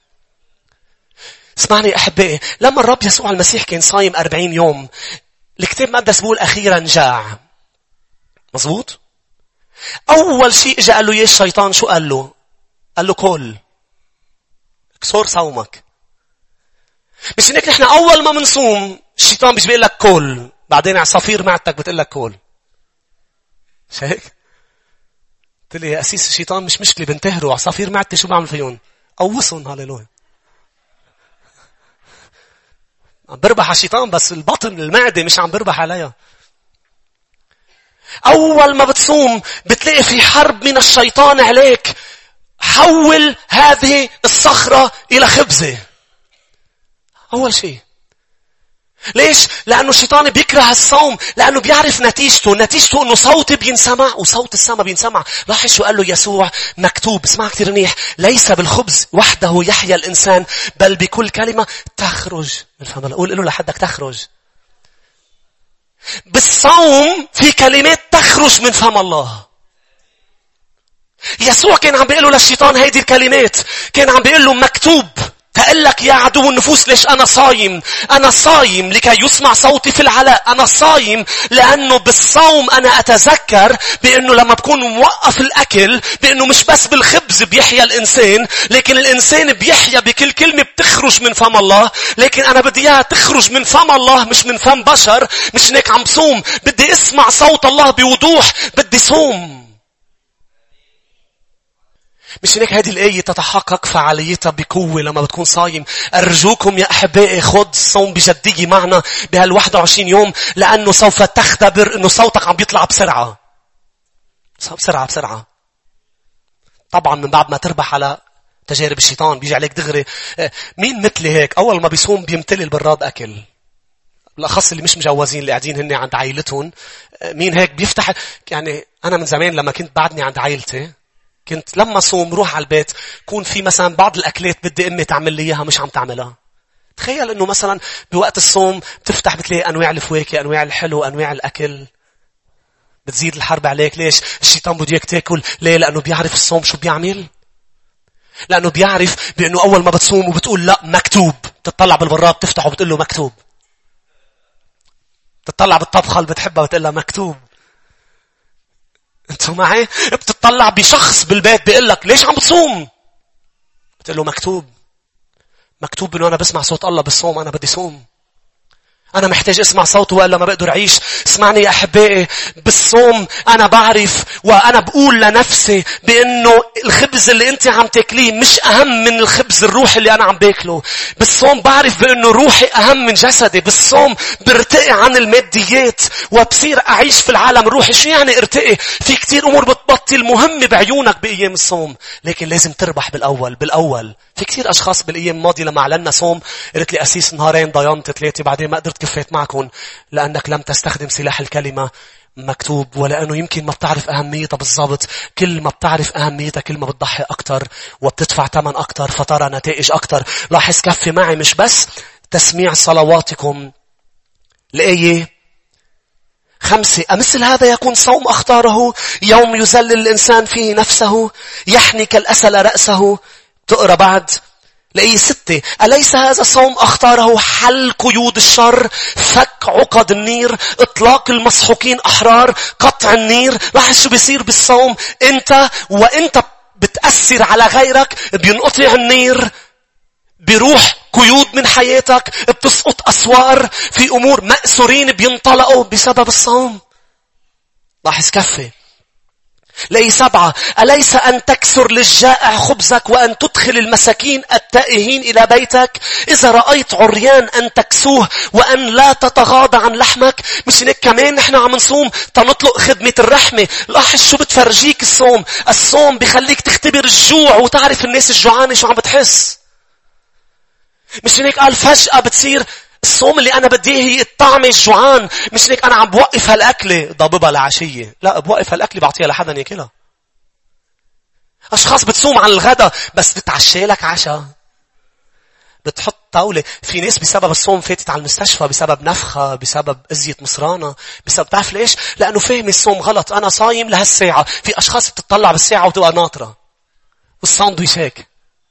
اسمعني أحبائي، لما الرب يسوع المسيح كان صايم 40 يوم، الكتاب المقدس بيقول أخيرا جاع. مظبوط؟ أول شيء إجا قال له إيه الشيطان؟ شو قال له؟ قال له كل كسور صومك. مش هيك نحن أول ما منصوم الشيطان بيجي بيقول لك كل، بعدين عصافير معدتك بتقول لك كل. مش هيك؟ قلت لي يا أسيس الشيطان مش مشكلة، بنتهروا. عصافير معدتي شو بعمل فيهم؟ قوصهم. هاليلويا. عم بربح الشيطان، بس البطن المعدة مش عم بربح عليها. أول ما بتصوم بتلاقي في حرب من الشيطان عليك. حول هذه الصخرة إلى خبزة. أول شيء. ليش؟ لأنه الشيطان بيكره الصوم، لأنه بيعرف نتيجته أنه صوتي بينسمع، وصوت السماء بينسمع. لاحظ شو قال له يسوع مكتوب، اسمع كتير منيح: ليس بالخبز وحده يحيا الإنسان، بل بكل كلمة تخرج من فم الله. قول له لحدك تخرج. بالصوم في كلمات تخرج من فم الله. يسوع كان عم بيقول له للشيطان هيدي الكلمات. كان عم بيقول له مكتوب. تقول لك يا عدو النفوس ليش أنا صايم؟ أنا صايم لكي يسمع صوتي في العلاء. أنا صايم لأنه بالصوم أنا أتذكر بأنه لما بكون موقف الأكل بأنه مش بس بالخبز بيحيا الإنسان، لكن الإنسان بيحيا بكل كلمة بتخرج من فم الله. لكن أنا بدي إياها تخرج من فم الله مش من فم بشر. مش هيك عم صوم. بدي أسمع صوت الله بوضوح. بدي صوم. مش هيك هذه الآية تتحقق فعاليتها بقوة لما بتكون صايم. أرجوكم يا أحبائي خد الصوم بجدية معنا بهال21 يوم، لأنه سوف تختبر أنه صوتك عم بيطلع بسرعة. بسرعة. طبعا من بعد ما تربح على تجارب الشيطان بيجي عليك دغري. مين مثلي هيك أول ما بيصوم بيمتلي البراد أكل؟ بالأخص اللي مش مجوزين اللي قاعدين هن عند عائلتهم. مين هيك بيفتح؟ يعني أنا من زمان لما كنت بعدني عند عائلتي كنت لما صوم روح على البيت كون في مثلا بعض الأكلات بدي أمي تعمل لي إياها مش عم تعملها. تخيل إنه مثلا بوقت الصوم بتفتح بتلاقي أنواع الفواكه، أنواع الحلو، أنواع الأكل. بتزيد الحرب عليك. ليش؟ الشيطان بده إياك تاكل. ليه؟ لأنه بيعرف الصوم شو بيعمل. لأنه بيعرف بأنه أول ما بتصوم وبتقول لا مكتوب، تطلع بالبراد بتفتحه وبتقول له مكتوب. تطلع بالطبخة اللي بتحبها وتقول له مكتوب. انتوا معي؟ بتطلع بشخص بالبيت بيقول لك ليش عم بتصوم؟ بتقول له مكتوب انه انا بسمع صوت الله بالصوم. انا بدي صوم. أنا محتاج أسمع صوته وإلا ما بقدر أعيش. اسمعني يا أحبائي، بالصوم أنا بعرف وأنا بقول لنفسي بأنه الخبز اللي أنت عم تاكليه مش أهم من الخبز الروحي اللي أنا عم باكله. بالصوم بعرف بأنه روحي أهم من جسدي. بالصوم برتقي عن الماديات وبصير أعيش في العالم روحي. شو يعني ارتقي؟ في كتير أمور بتبطل مهمة بعيونك بأيام الصوم، لكن لازم تربح بالأول. في كتير أشخاص بالأيام الماضية لما أعلنا صوم قلت لي أسيس نهارين ضيانت 3 بعدين ما قدرت كفيت معكم لأنك لم تستخدم سلاح الكلمة مكتوب، ولأنه يمكن ما بتعرف أهميتها بالضبط. كل ما بتعرف أهميتها كل ما بتضحي أكتر وبتدفع ثمن أكتر فترى نتائج أكتر. لاحظ كفي معي مش بس تسميع صلواتكم. الآية 5: أمثل هذا يكون صوم أختاره يوم يذلل الإنسان فيه نفسه يحني كالأسل رأسه. تقرأ بعد الآية 6: أليس هذا صوم أختاره حل قيود الشر، فك عقد النير، إطلاق المسحوقين أحرار، قطع النير. لاحظ شو بيصير بالصوم. وأنت بتأثر على غيرك بينقطع النير، بيروح قيود من حياتك، بتسقط أسوار، في أمور مأسورين بينطلقوا بسبب الصوم. لاحظ كفي. لأي 7: أليس أن تكسر للجائع خبزك وأن تدخل المساكين التائهين إلى بيتك؟ إذا رأيت عريان أن تكسوه وأن لا تتغاضى عن لحمك. مش هيك كمان نحن عم نصوم تنطلق خدمة الرحمة. لاحظ شو بتفرجيك الصوم. الصوم بيخليك تختبر الجوع وتعرف الناس الجوعانة شو عم بتحس. مش هيك قال فجأة بتصير الصوم اللي أنا بديه هي الطعمة الجوعان. مش هيك أنا عم بوقف هالأكلة ضاببها لعشية. لا، بوقف هالأكلة بعطيها لحدا ياكلها. أشخاص بتصوم عن الغداء بس بتعشي لك عشاء. بتحط طاولة. في ناس بسبب الصوم فاتت على المستشفى بسبب نفخة، بسبب أزية مصرانة، بسبب تعرف ليش؟ لأنه فهم الصوم غلط. أنا صايم لهالساعة. في أشخاص بتطلع بالساعة وتبقى ناطرة والساندويش هيك.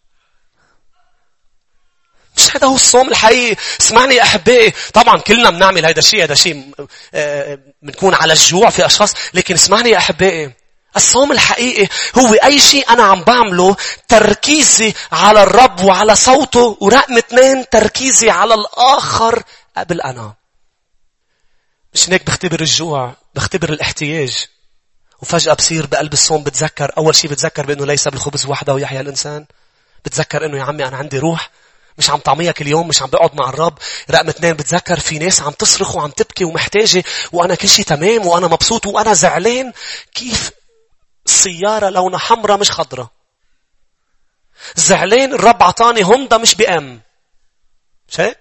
مش هذا هو الصوم الحقيقي. اسمعني يا أحبائي، طبعا كلنا بنعمل هذا الشيء بنكون على الجوع في أشخاص، لكن اسمعني يا أحبائي، الصوم الحقيقي هو أي شيء أنا عم بعمله تركيزي على الرب وعلى صوته، ورقم 2 تركيزي على الآخر قبل أنا. مش هيك بختبر الجوع، بختبر الاحتياج، وفجأة بصير بقلب الصوم بتذكر. أول شيء بتذكر بأنه ليس بالخبز وحده يحيى الإنسان. بتذكر أنه يا عمي أنا عندي روح مش عم طعميها كل يوم، مش عم بقعد مع الرب. رقم 2 بتذكر في ناس عم تصرخ وعم تبكي ومحتاجة وأنا كل شيء تمام وأنا مبسوط وأنا زعلان. كيف السيارة لونها حمراء مش خضراء. زعلان الرب عطاني هوندا مش بأم. مش هيك؟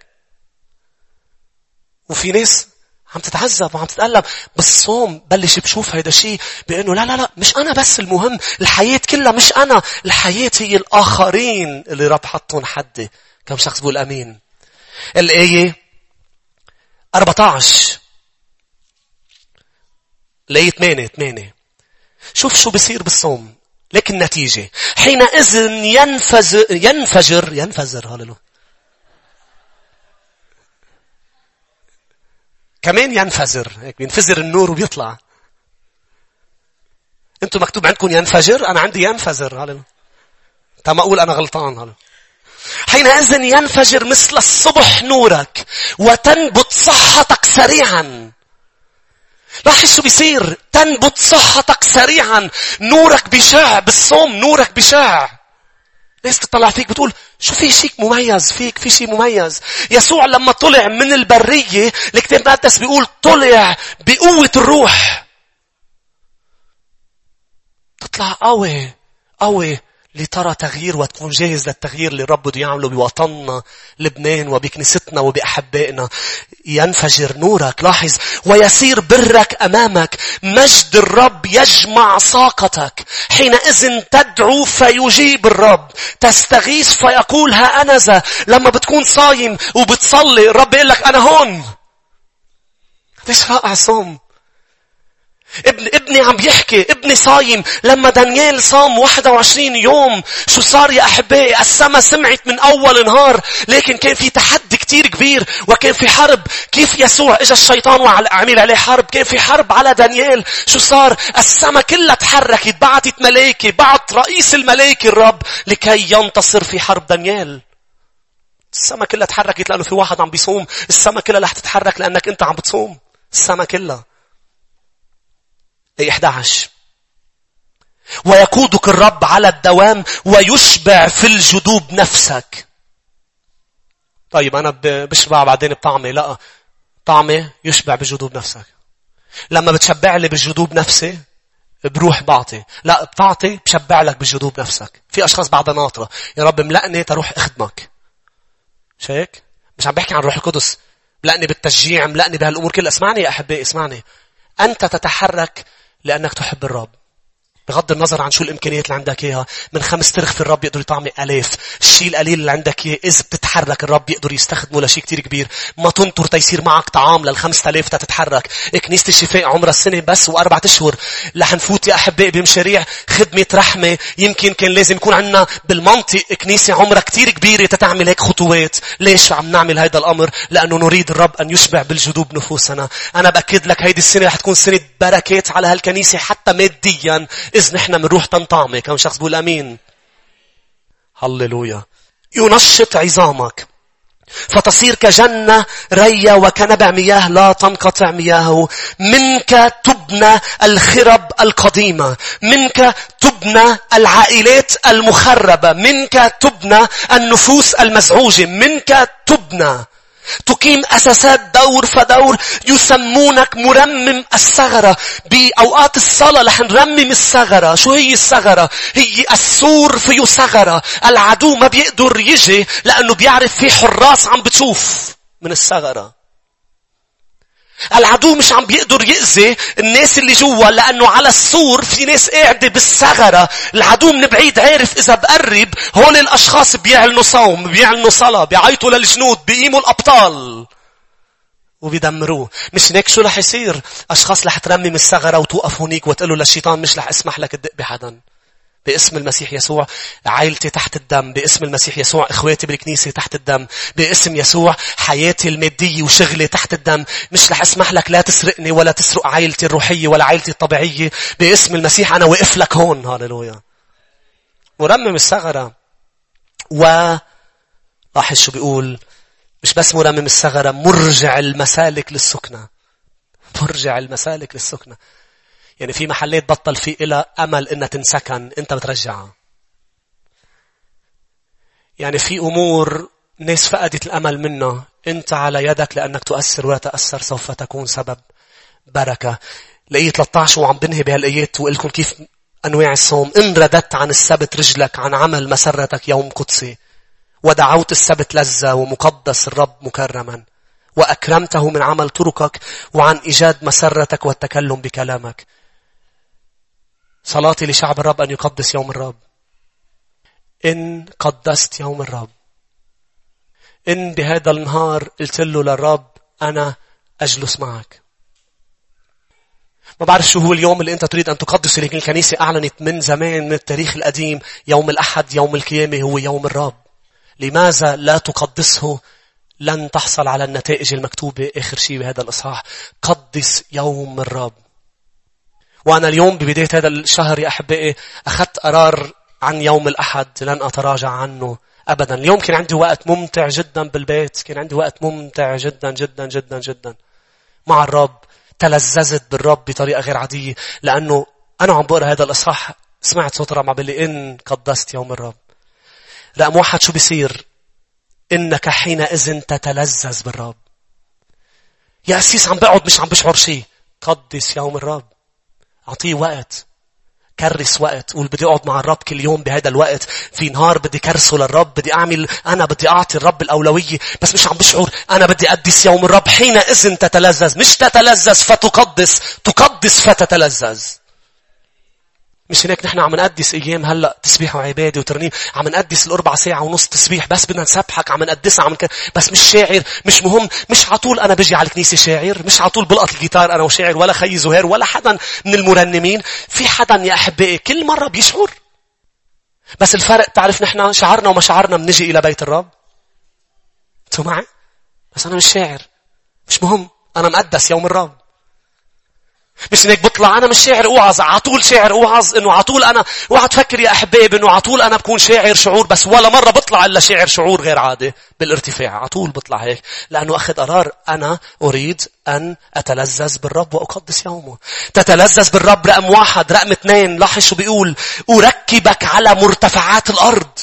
وفي ناس عم تتعذب وعم تتألم. بالصوم بلش بشوف هيدا الشيء بأنه لا مش أنا بس المهم. الحياة كلها مش أنا. الحياة هي الآخرين اللي رب حطهم حدي. كم شخص بيقول أمين؟ الآية 14 الآية 8. شوف شو بيصير بالصوم. لكن النتيجة حينئذ ينفجر هللو. كمان ينفجر، هيك بينفجر النور وبيطلع. انتوا مكتوب عندكم ينفجر، انا عندي ينفجر. هللو. تما اقول انا غلطان. هللو. حينئذ ينفجر مثل الصبح نورك وتنبت صحتك سريعا. لاحظ شو بيصير. تنبت صحتك سريعا. نورك بيشع بالصوم. نورك بيشع. ناس تطلع فيك بتقول شو في شيء مميز فيك. في شيء مميز. يسوع لما طلع من البرية الكتاب المقدس بيقول طلع بقوة الروح. تطلع قوي لترى تغيير وتكون جاهز للتغيير اللي الرب بده يعمله بوطننا لبنان وبكنيستنا وبأحبائنا. ينفجر نورك. لاحظ. ويسير برك أمامك. مجد الرب يجمع ساقتك. حينئذ تدعو فيجيب الرب. تستغيث فيقول ها أنا ذا. لما بتكون صايم وبتصلي الرب يقول لك أنا هون. ليش رائع صوم. ابني عم يحكي. ابني صايم. لما دانيال صام 21 يوم شو صار يا أحبائي؟ السماء سمعت من أول نهار. لكن كان في تحدي كتير كبير وكان في حرب. كيف يسوع اجى الشيطان وعمل عليه حرب؟ كان في حرب على دانيال. شو صار؟ السماء كلها تحركت. بعتت ملائكة. بعت رئيس الملائكة الرب لكي ينتصر في حرب دانيال. السماء كلها تحركت لأنه في واحد عم بيصوم. السماء كلها رح تتحرك لأنك أنت عم بتصوم. السماء كلها. 11. ويقودك الرب على الدوام ويشبع في الجدوب نفسك. طيب أنا بشبع بعدين بطعمي. لا. طعمي يشبع بجدوب نفسك. لما بتشبع لي بالجدوب نفسي بروح بعطي. لا بتعطي بشبع لك بالجدوب نفسك. في أشخاص بعدها ناطرة. يا رب ملأني تروح أخدمك. مش هيك؟ مش عم بحكي عن روح القدس. ملأني بالتشجيع. ملأني بهالأمور كلها. اسمعني يا أحبائي. اسمعني. أنت تتحرك لأنك تحب الرب. بغض النظر عن شو الإمكانيات اللي عندك إياها. من 5 ترغف الرب يقدر يطعمي 1000. الشيء القليل اللي عندك إياه إذا بتتحرك الرب يقدر يستخدمه لشيء كتير كبير. ما تنطر تيصير معك طعام لل5000 تتحرك. كنيسة الشفاء عمرها السنة بس و4 أشهر. رح نفوت يا أحبائي بمشاريع خدمة رحمة. يمكن كان لازم يكون عندنا بالمنطق كنيسة عمرها كتير كبيرة تتعمل هيك خطوات. ليش عم نعمل هيدا الأمر؟ لأنه نريد الرب أن يشبع بالجدوب نفوسنا. أنا بأكد لك هيدي السنة رح تكون سنة بركات على هالكنيسة حتى ماديا. إذ نحن منروح تنطعمي. كم شخص بقول أمين؟ هللويا. ينشط عظامك فتصير كجنة رية وكنبع مياه لا تنقطع مياهه. منك تبنى الخرب القديمة. منك تبنى العائلات المخربة. منك تبنى النفوس المزعوجة. منك تبنى. تقيم أساسات دور فدور. يسمونك مرمم الثغرة. بأوقات الصلاة رح نرمم الثغرة. شو هي الثغرة؟ هي السور فيه ثغرة. العدو ما بيقدر يجي لأنه بيعرف في حراس عم بتشوف من الثغرة. العدو مش عم بيقدر يأذي الناس اللي جوا لأنه على السور في ناس قاعدة بالثغرة. العدو من بعيد عارف إذا بقرب هول الأشخاص بيعلنوا صوم. بيعلنوا صلاة. بيعيطوا للجنود. بيقيموا الأبطال. وبيدمروه. مش هيك شو رح يصير؟ أشخاص رح ترمم الثغرة وتوقف هونيك وتقول للشيطان مش رح اسمح لك تدق بحدا. باسم المسيح يسوع عائلتي تحت الدم. باسم المسيح يسوع إخواتي بالكنيسة تحت الدم. باسم يسوع حياتي المادية وشغلي تحت الدم. مش رح اسمح لك لا تسرقني ولا تسرق عائلتي الروحية ولا عائلتي الطبيعية. باسم المسيح أنا وقف لك هون. هاللويا. مرمم الثغرة. لاحظ شو بيقول. مش بس مرمم الثغرة. مرجع المسالك للسكنة. مرجع المسالك للسكنة. يعني في محلات بطل في إلى أمل إنها تنسكن. أنت بترجعها. يعني في أمور ناس فقدت الأمل منها. أنت على يدك لأنك تؤثر ولا تأثر سوف تكون سبب بركة. لقية 13 وعم بنهي بهالآيات وقل لكم كيف أنواع الصوم. إن رددت عن السبت رجلك عن عمل مسرتك يوم قدسي. ودعوت السبت لذة ومقدس الرب مكرما. وأكرمته من عمل طرقك وعن إيجاد مسرتك والتكلم بكلامك. صلاتي لشعب الرب أن يقدس يوم الرب. إن قدست يوم الرب. إن بهذا النهار قلت له للرب أنا أجلس معك. ما بعرف شو هو اليوم اللي أنت تريد أن تقدسه، لكن الكنيسة أعلنت من زمان من التاريخ القديم يوم الأحد يوم القيامة هو يوم الرب. لماذا لا تقدسه؟ لن تحصل على النتائج المكتوبة آخر شيء بهذا الإصحاح. قدس يوم الرب. وأنا اليوم ببداية هذا الشهر يا أحبائي أخذت قرار عن يوم الأحد لن أتراجع عنه أبدا. اليوم كان عندي وقت ممتع جدا بالبيت. كان عندي وقت ممتع جدا جدا جدا جدا مع الرب. تلذذت بالرب بطريقة غير عادية. لأنه أنا عم بقرأ هذا الإصحاح سمعت صوت الرب عم بيقول لي إن قدست يوم الرب. رقم واحد شو بيصير؟ إنك حينئذ تتلذذ بالرب. يا أسيس عم بقعد مش عم بشعر شيء. قدس يوم الرب. أعطيه وقت. كرس وقت. قول بدي أقعد مع الرب كل يوم بهذا الوقت. في نهار بدي كرسه للرب. أنا بدي أعطي الرب الأولوية. بس مش عم بشعر. أنا بدي أقدس يوم الرب. حينئذ تتلذذ. مش تتلذذ فتقدس. تقدس فتتلذذ. مش هناك نحن عم نقدس أيام هلأ تسبيح وعبادة وترنيم. عم نقدس 4 ساعة ونص تسبيح. بس بدنا نسبحك. عم نقدسها. بس مش شاعر. مش مهم. مش عطول أنا بجي على الكنيسة شاعر. مش عطول بلقط الجيتار أنا وشاعر. ولا خي زهير. ولا حدا من المرنمين. في حدا يا أحبائي كل مرة بيشعر. بس الفرق تعرف نحن شعرنا وما شعرنا منجي إلى بيت الرب. أنتوا معي؟ بس أنا مش شاعر. مش مهم. أنا مقدس يوم الرب. مش هيك بطلع أنا مش شاعر أوعظ. عطول شاعر أوعظ. إنه عطول أنا اوعى تفكر يا أحباب إنه عطول أنا بكون شاعر شعور. بس ولا مرة بطلع إلا شاعر شعور غير عادي بالارتفاع. عطول بطلع هيك. لأنه أخذ قرار أنا أريد أن أتلذذ بالرب وأقدس يومه. تتلذذ بالرب رقم 1. رقم 2 لاحظ شو بيقول. أركبك على مرتفعات الأرض.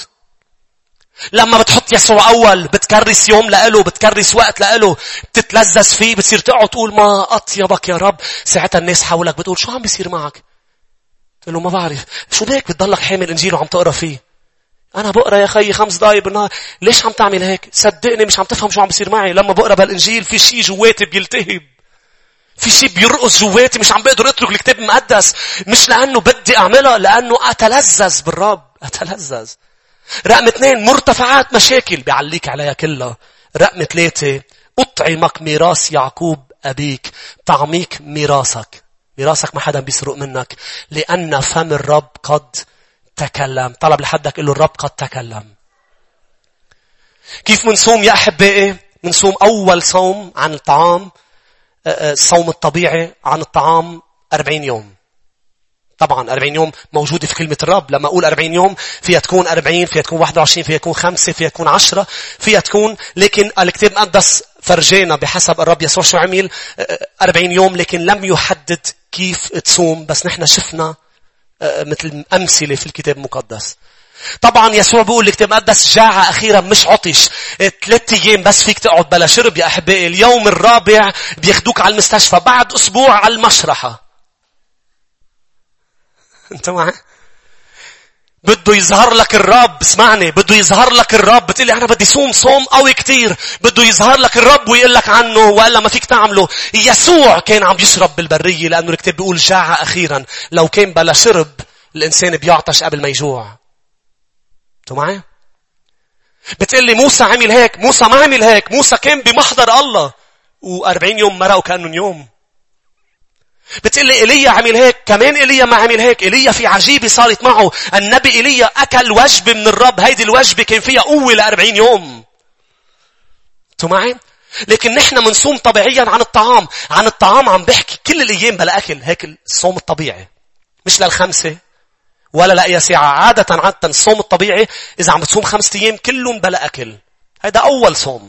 لما بتحط يسوع أول بتكرس يوم لأله. بتكرس وقت لأله. بتتلذذ فيه. بتصير تقعد تقول ما أطيبك يا رب. ساعتها الناس حولك بتقول شو عم بيصير معك؟ تقول له ما بعرف. شو ليك بتضلك حامل إنجيل وعم تقرأ فيه؟ أنا بقرأ يا خي 5 دقايق بالنهار. ليش عم تعمل هيك؟ صدقني مش عم تفهم شو عم بيصير معي. لما بقرأ بالإنجيل في شيء جواتي بيلتهب. في شيء بيرقص جواتي. مش عم بقدر أترك الكتاب المقدس. مش لأنه بدي أعملها. لأنه أتلذذ بالرب. أتلذذ. رقم 2 مرتفعات مشاكل بيعليك عليها كلها. رقم 3 أطعمك ميراث يعقوب أبيك. طعميك ميراثك. ميراثك ما حدا بيسرق منك. لأن فم الرب قد تكلم. طلب لحدك قل له الرب قد تكلم. كيف منصوم يا أحبائي؟ منصوم أول صوم عن الطعام. الصوم الطبيعي عن الطعام 40 يوم. طبعا 40 يوم موجودة في كلمة الرب. لما أقول 40 يوم فيها تكون 40. فيها تكون 21. فيها تكون 5. فيها تكون 10. فيها تكون. لكن الكتاب المقدس فرجينا بحسب الرب يسوع شو عمل 40 يوم. لكن لم يحدد كيف تصوم. بس نحن شفنا مثل أمثلة في الكتاب المقدس. طبعا يسوع بيقول الكتاب المقدس جاع أخيرا مش عطش. 3 أيام بس فيك تقعد بلا شرب يا أحبائي. اليوم الرابع بياخدوك على المستشفى. بعد أسبوع على المشرحة. انت معي؟ بده يظهر لك الرب. اسمعني. بده يظهر لك الرب. بتقلي أنا بدي صوم قوي كتير. بده يظهر لك الرب ويقول لك عنه وإلا ما فيك تعمله. يسوع كان عم يشرب بالبرية. لأنه الكتاب بيقول جاع أخيرا. لو كان بلا شرب الإنسان بيعطش قبل ما يجوع. انتوا معي؟ بتقلي موسى عمل هيك. موسى ما عمل هيك. موسى كان بمحضر الله. و40 يوم مرقوا كأنه يوم. بتقلي إيليا عمل هيك. كمان إيليا ما عمل هيك. إيليا في عجيبة صارت معه. النبي إيليا أكل وجبة من الرب. هيدي الوجبة كان فيها قوة 40 يوم. انتوا معي؟ لكن نحن منصوم طبيعيا عن الطعام. عن الطعام عم بحكي كل الأيام بلا أكل. هيك الصوم الطبيعي. مش لل5 ولا لأي ساعة. عادة الصوم الطبيعي إذا عم بتصوم 5 أيام كلهم بلا أكل. هذا أول صوم.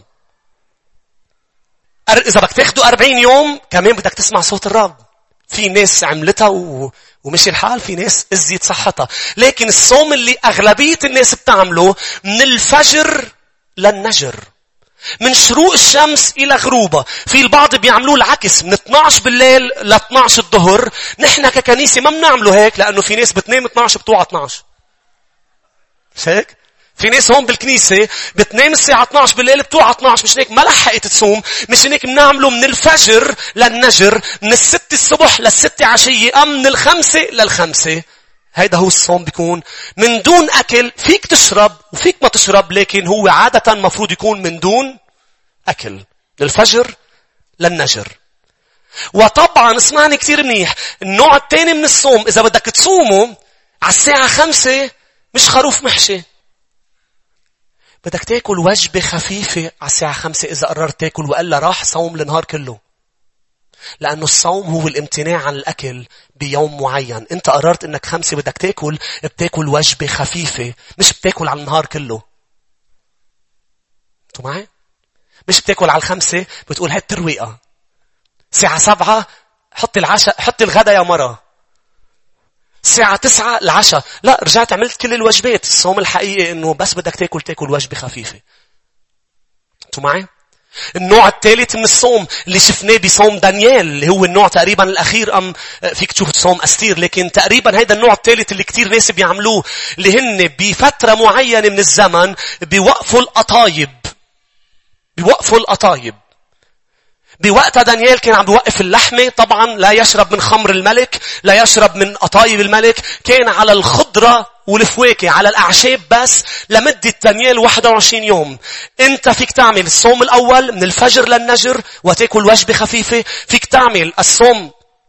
إذا بدك تاخده 40 يوم كمان بدك تسمع صوت الرب. في ناس عملتها ومشي الحال. في ناس ازيت صحتها. لكن الصوم اللي أغلبية الناس بتعمله من الفجر للنجر. من شروق الشمس إلى غروبة. في البعض بيعملوه العكس. من 12 بالليل ل 12 الظهر. نحن ككنيسة ما بنعمله هيك. لأنه في ناس بتنام 12 بتوع 12. مش هيك؟ في ناس هون بالكنيسة بتنام الساعة 12 بالليل بتوع 12. مش هيك ما لحقت تصوم. مش هيك بنعمله من الفجر للنجر. من 6 الصبح لل6 عشية. من 5 لل5. هيدا هو الصوم بيكون من دون أكل. فيك تشرب وفيك ما تشرب. لكن هو عادة مفروض يكون من دون أكل. للفجر للنجر. وطبعا اسمعني كتير منيح، النوع الثاني من الصوم إذا بدك تصومه على الساعة 5 مش خروف محشي. بدك تاكل وجبة خفيفة على الساعة 5 إذا قررت تاكل، وإلا راح صوم النهار كله. لأنه الصوم هو الامتناع عن الأكل بيوم معين. أنت قررت إنك 5 بدك تاكل، بتاكل وجبة خفيفة، مش بتاكل على النهار كله. أنتوا معي؟ مش بتاكل على 5 بتقول هاي الترويقة. الساعة 7 حط العشاء، حط الغداء يا مرة. الساعة 9 العشاء. لا، رجعت عملت كل الوجبات. الصوم الحقيقي إنه بس بدك تاكل وجبة خفيفة. أنتوا معي؟ النوع الثالث من الصوم اللي شفناه بصوم دانيال، اللي هو النوع تقريبا الأخير، فيك تشوف صوم أستير، لكن تقريبا هيدا النوع الثالث اللي كتير ناس بيعملوه، اللي هن بفترة معينة من الزمن بيوقفوا القطايب. بوقتها دانيال كان عم بيوقف اللحمة، طبعا لا يشرب من خمر الملك، لا يشرب من قطايب الملك، كان على الخضرة والفواكه، على الأعشاب بس، لمدة دانيال 21 يوم. انت فيك تعمل الصوم الأول من الفجر للنجر وتاكل وجبة خفيفة. فيك تعمل الصوم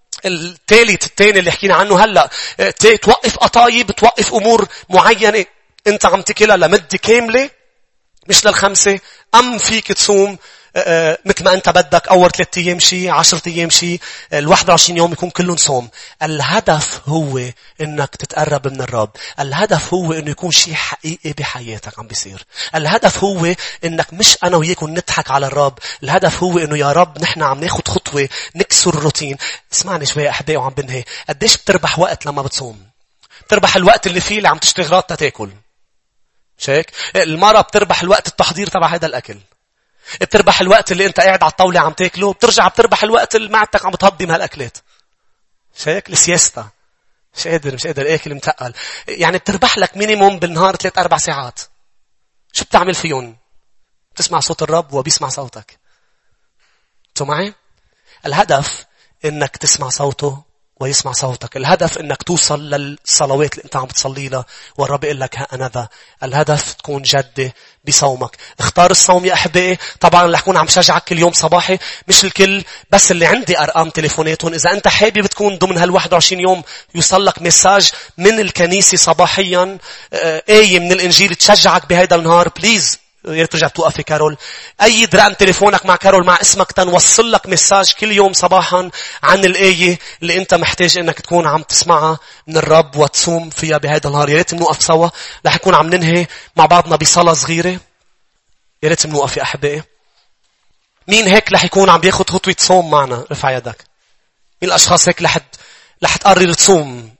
الثالث الثاني اللي حكينا عنه هلأ، توقف قطايب، توقف أمور معينة انت عم تاكلها لمدة كاملة، مش لل5. أم فيك تصوم مثل ما أنت بدك، أول 3 أيام شي، 10 أيام شي، 21 يوم يكون كلهم صوم. الهدف هو إنك تتقرب من الرب. الهدف هو إنه يكون شيء حقيقي بحياتك عم بيصير. الهدف هو إنك مش أنا وياكم نضحك على الرب. الهدف هو إنه يا رب نحن عم ناخد خطوة نكسر الروتين. اسمعني شوي أحبائي وعم بنهي. قديش بتربح وقت لما بتصوم؟ بتربح الوقت اللي فيه اللي عم تشتغل تاكل. مش هيك؟ المرأة بتربح الوقت التحضير تبع هذا الأكل. بتربح الوقت اللي انت قاعد على الطاولة عم تاكله. بترجع بتربح الوقت اللي معدتك عم بتهضم هالأكلات. مش هيك؟ السياستا. مش قادر اكل متقل. يعني بتربح لك مينيموم بالنهار 3-4 ساعات. شو بتعمل فيهم؟ بتسمع صوت الرب وبيسمع صوتك. انتوا معي؟ الهدف انك تسمع صوته ويسمع صوتك. الهدف انك توصل للصلوات اللي انت عم بتصلي لها والرب يقول لك ها انا ذا. الهدف تكون جدي بصومك. اختار الصوم يا احبائي. طبعا رح اكون عم شجعك كل يوم صباحي، مش الكل، بس اللي عندي ارقام تليفوناتهم. اذا انت حابب تكون ضمن هال21 يوم يوصل لك مساج من الكنيسة صباحيا، آية من الانجيل تشجعك بهيدا النهار، بليز يا ريت ترجع توقفي كارول. أيد رقم تليفونك مع كارول مع اسمك تنوصل لك مساج كل يوم صباحا عن الآية اللي أنت محتاج إنك تكون عم تسمعها من الرب وتصوم فيها بهذا النهار. يا ريت نوقف سوا. رح نكون عم ننهي مع بعضنا بصلاة صغيرة. يا ريت نوقف يا أحبائي. مين هيك رح يكون عم بياخد خطوة صوم معنا؟ رفع يدك. مين الأشخاص هيك رح تقرر تصوم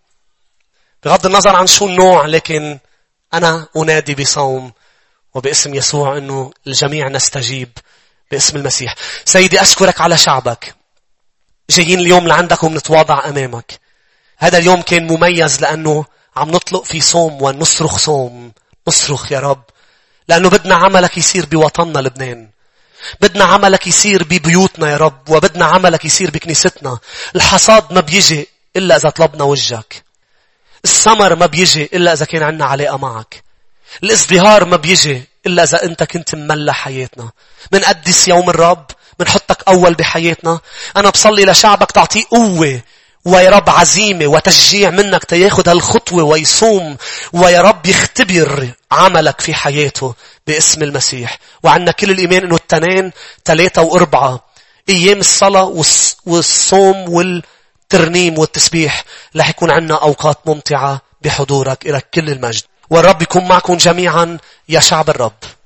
بغض النظر عن شو النوع؟ لكن أنا أنادي بصوم وباسم يسوع أنه الجميع نستجيب باسم المسيح. سيدي أشكرك على شعبك. جايين اليوم لعندك ونتواضع أمامك. هذا اليوم كان مميز لأنه عم نطلق في صوم ونصرخ صوم. نصرخ يا رب لأنه بدنا عملك يصير بوطننا لبنان. بدنا عملك يصير ببيوتنا يا رب، وبدنا عملك يصير بكنيستنا. الحصاد ما بيجي إلا إذا طلبنا وجهك. الثمر ما بيجي إلا إذا كان عنا علاقة معك. الازدهار ما بيجي إلا إذا أنت كنت مملى حياتنا. منقدس يوم الرب، منحطك أول بحياتنا. أنا بصلي لشعبك تعطيه قوة ويا رب عزيمة وتشجيع منك تياخد هالخطوة ويصوم ويا رب يختبر عملك في حياته باسم المسيح. وعنا كل الإيمان أنه 2 3 و4 أيام الصلاة والصوم والترنيم والتسبيح رح يكون عنا أوقات ممتعة بحضورك. إلى كل المجد والرب يكون معكم جميعا يا شعب الرب.